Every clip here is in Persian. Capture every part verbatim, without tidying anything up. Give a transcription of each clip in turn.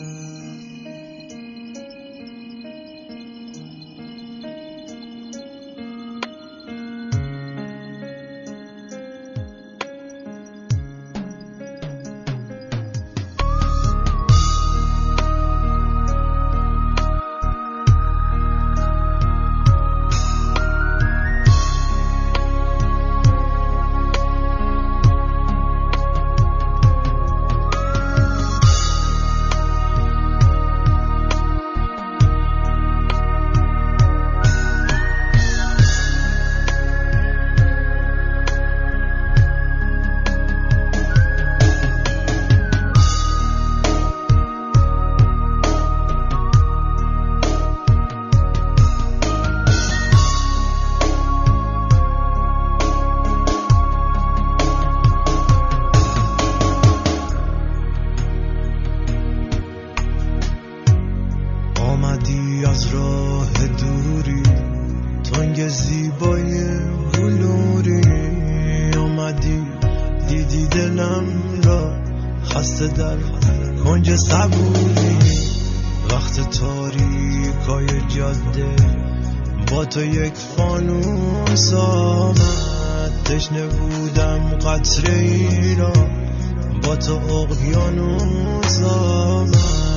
از راه دوری تنگ زیبای بلوری اومدی دیدی دلم را خسته در کنج صبوری وقت تاریکای جاده با تو یک فانوس آمد تشنه بودم قطره ای را با تو اقیانوس آمد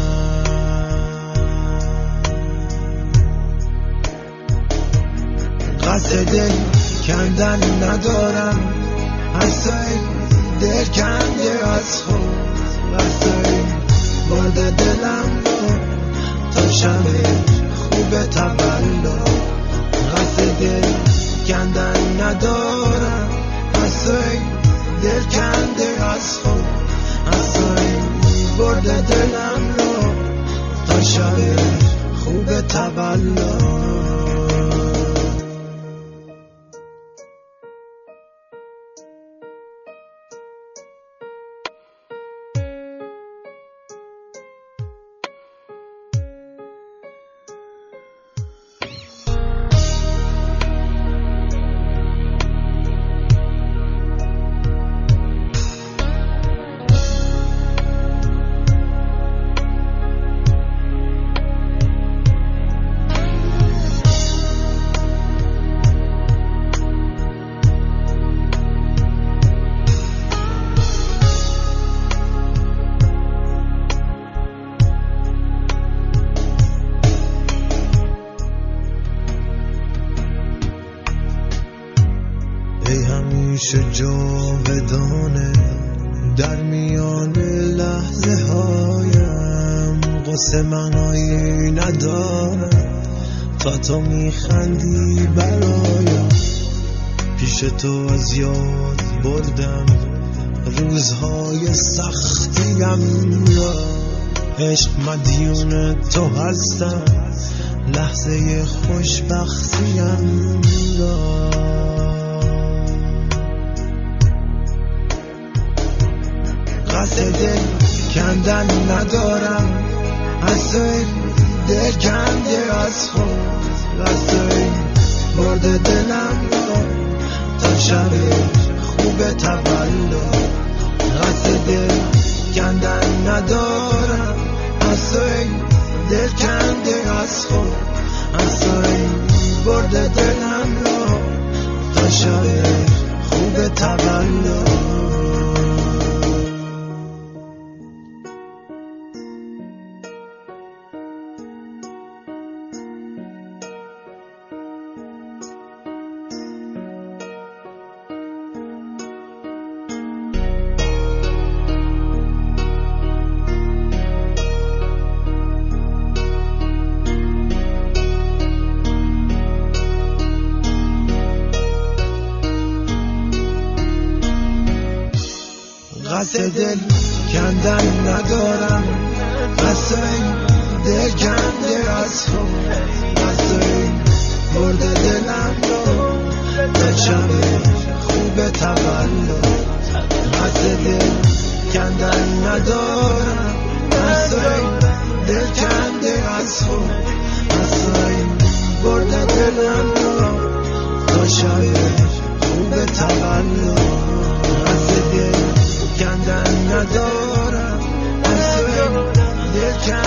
قصد دل کندن ندارم هستای دل کنده از خود هستای برده دلم تا شب خوب تولد قصد دل کندن ندارم هستای دل کنده از خود هستای برده دلم تا شب خوب تولد همیشه جاودانه در میان لحظه هایم قصه معنایی نداره تا تو میخندی برایم پیش تو از یاد بردم روزهای سختیم را عشق مدیون تو هستم لحظه خوشبختیم را قصد دل کندن ندارم هستای دل کنده از خود هستای برده دلم تا شب خوب تولد قصد دل کندن ندارم هستای دل کنده از خود هستای برده دلم تا شب خوب تولد قصد دل کندن ندارم قصد دل کنده از خود قصد برده دلم رو تا شب خوب تولد قصد دل کندن ندارم قصد دل کنده از خود قصد برده دلم رو تا شب خوب تولد قصد دل کندن ندارم هستای دل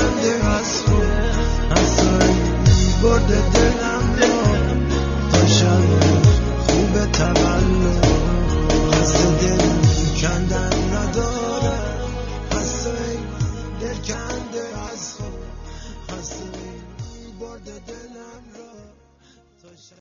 برده دلم را تا شب خوب تولد قصد دل کندن نداره قصد این دل کنده از خود قصد این برده دلم را تا شب